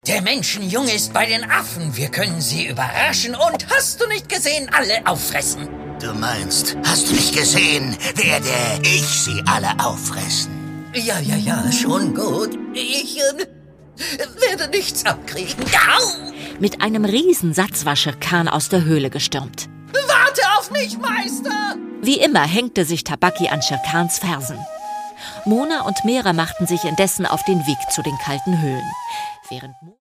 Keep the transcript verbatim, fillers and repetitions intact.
Der Menschenjunge ist bei den Affen. Wir können sie überraschen und, hast du nicht gesehen, alle auffressen. Du meinst, hast du nicht gesehen, werde ich sie alle auffressen? Ja, ja, ja, schon gut. Ich äh, werde nichts abkriegen. Au! Mit einem Riesensatz war Shere Khan aus der Höhle gestürmt. Warte auf mich, Meister! Wie immer hängte sich Tabaki an Shere Khans Fersen. Mona und Mera machten sich indessen auf den Weg zu den kalten Höhlen. Während